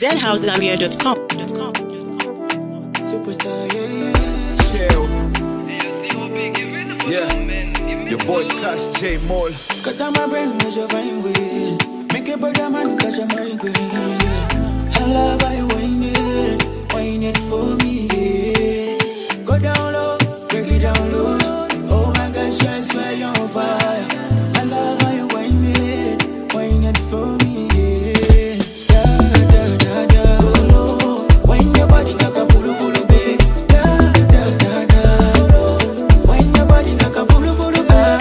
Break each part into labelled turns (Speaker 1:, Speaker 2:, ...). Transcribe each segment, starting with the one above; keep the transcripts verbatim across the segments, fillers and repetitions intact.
Speaker 1: z house gambia dot com.
Speaker 2: Superstar, yeah, yeah.
Speaker 3: Chill. Yeah. Your boy Cash J Mall.
Speaker 2: Scatter my brain with your fine ways. Make a brother man catch a migraine, yeah. I love how you whine it, whine it for me, yeah. Go down low, break it down low. Oh my gosh, I swear you're on fire. I love how you whine it, whine it for me, yeah. Da da da da. Go low, whine your body like a pulu pulu, babe. Da da da da. Whine your body like a pulu pulu, babe.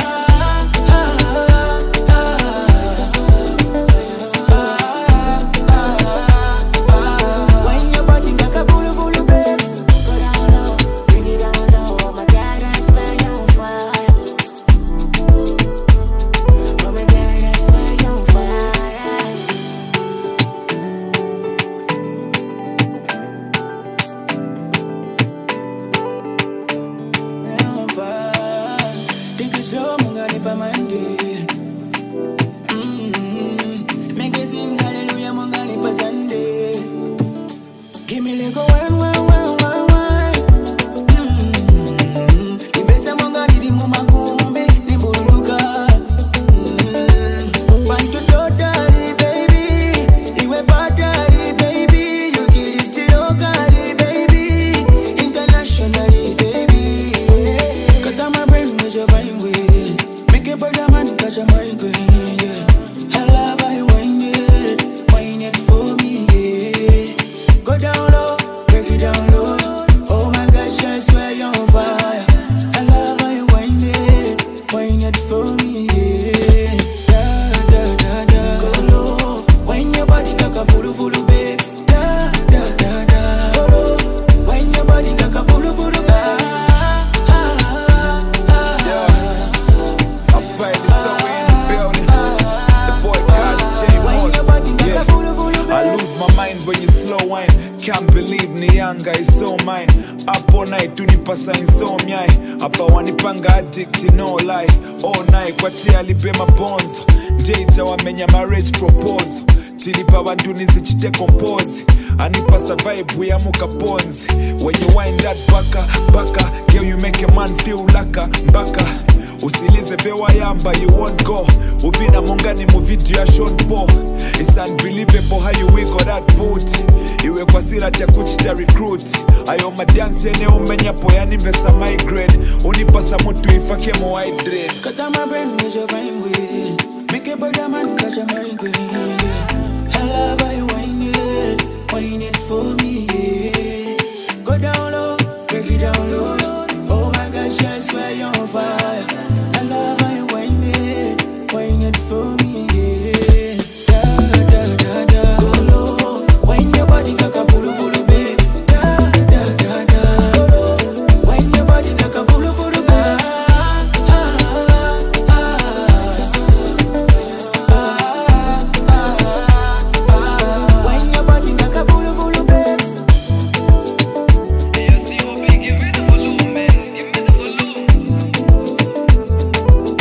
Speaker 3: Can't believe ni yanga is so mine. Up all night tunipasa insomnia. Hapa wanipanga addict no lie. All night kwa tia alibema bonzo. Deja wamenya marriage proposal. Tilipa bandu nizichite compose. Anipasa vibe ya muka bonzi. When you wind that baka baka, girl you make a man feel laka mbaka. Usilize bewa yamba, you won't go. Uvina mongani mu video ya Sean Paul. It's unbelievable how you wiggle that boot. Iwe kwa sila tia kuchita recruit. Ayo madance ene umenya po yani mbesa migraine. Unipasa mutu ifake mo hydrate.
Speaker 2: Scatter my brain with your fine ways. Make a brother man catch a migraine, yeah. I love how you whine it, whine it for me, yeah. Go down low, break it down low. Oh my gosh, I swear you're on fire. I love how you whine it, whine it for me, yeah. Da da da da. Go low, whine your body like a pulu pulu, babe. Da da da da. Go low, whine your body like a pulu pulu, babe.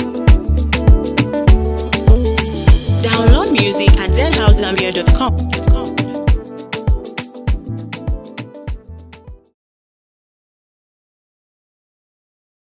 Speaker 1: Download music at z house gambia dot com.